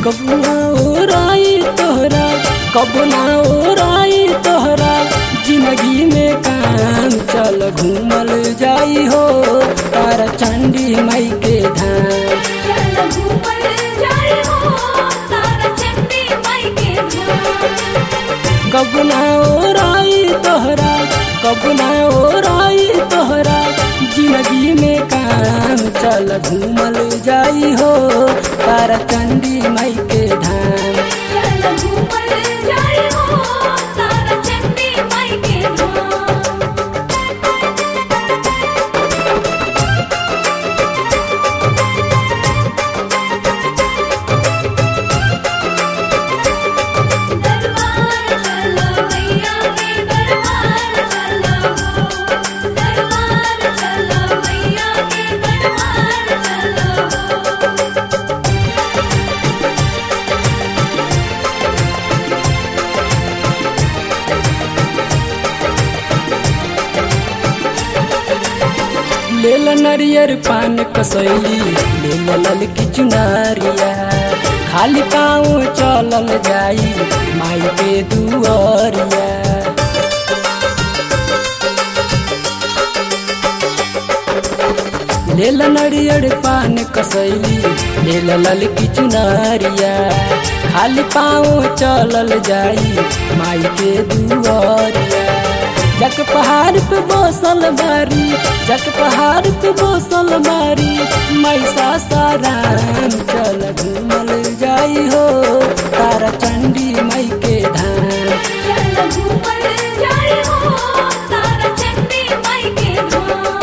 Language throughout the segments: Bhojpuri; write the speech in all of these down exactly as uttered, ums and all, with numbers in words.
कबू ना ओराई तोहरा कबू ना ओराई तोहरा जिंदगी में काम चल घूमल जाई हो तारा चंडी माई के धाम। चल घूमल जाई हो तारा चंडी माई के धाम। कबू ना ओराई तोहरा कबू ना ओराई तोहरा जिंदगी में काम चल घूमल जाई हो तारा चंडी माई के धाम। चल घूमल जाई हो तारा चंडी माई के धाम। दरबार चलो मैया के दरबार चलो हो दरबार चलो मैया के दरबार चलो हो। लेल नरियर पान कसैली लेल ललकी चुनारिया खाली पाँव चलल जाई माई के दुआरिया। लेल नरियर पान कसैली लेल ललकी चुनारिया खाली पाँव चलल जाई माई के दुआरिया। जक पहाड़ पे बसल बारी जक पहाड़ पे बसल बारी मैसा साराम चल घूमल जाई हो तारा चंडी माई के धाम। चल घूमल जाई हो तारा चंडी माई के धाम।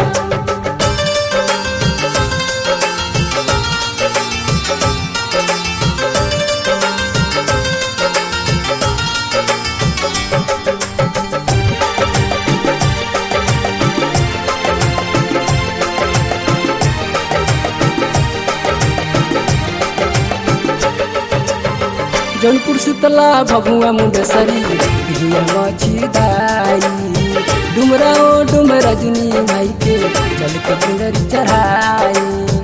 जौनपुर शीतला भभुआ मुंडेसरी हिया मछी दाई डुमरा ओ डुम रजनी माई के चल के चुनरी चढ़ाई।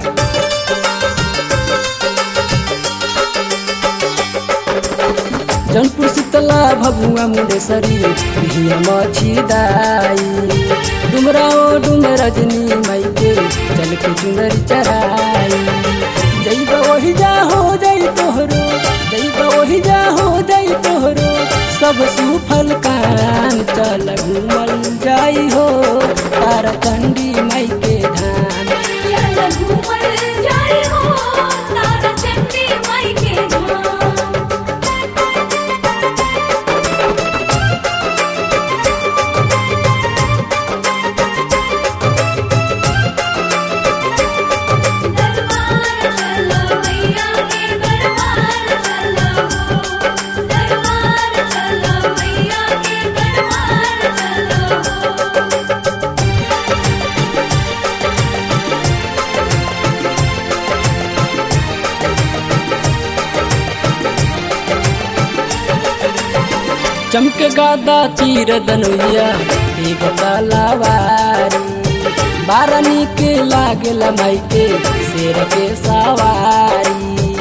जौनपुर शीतला भभुआ मुंडेसरी हिया मछी दाई डुमरा ओ डुम रजनी माई के चल के चुनरी चढ़ाई। जइबा वही जा हो जाई तोहरो जइबा वही जा हो जाई तोहरो सब सुफल कान चल घूमल जाई हो तारा चंडी माई के धाम। चल घूमल जाई हो तारा चंडी माई के धाम। दरबार चलो मैया के दरबार चलो हो दरबार चलो मैया के दरबार चलो हो। चमके गादा तीर दनुया एक तलवारी बारनी के लागेला माई के शेर के सवारी।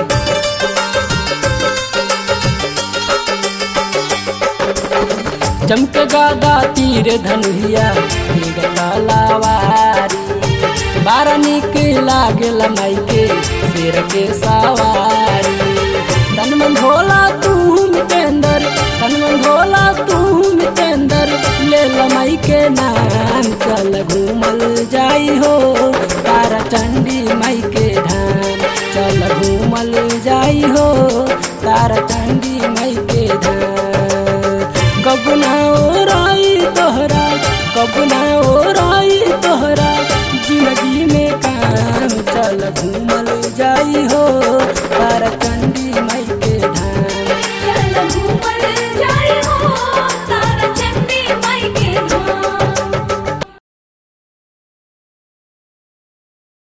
चमके गादा तीर धनुया एक तलवारी बारनी के लागेला माई के शेर के सवारी। तन मन भोला तू मितेंदर तन मन भोला तू मितेंदर ले माई के नाम चल घूमल जाई हो तारा चंडी माई के धाम। चल घूमल जाई हो तारा चंडी माई के धाम। कबू ना ओराई तोहरा कबू ना ओराई तोहरा जिंदगी में काम चल घूमल जाई हो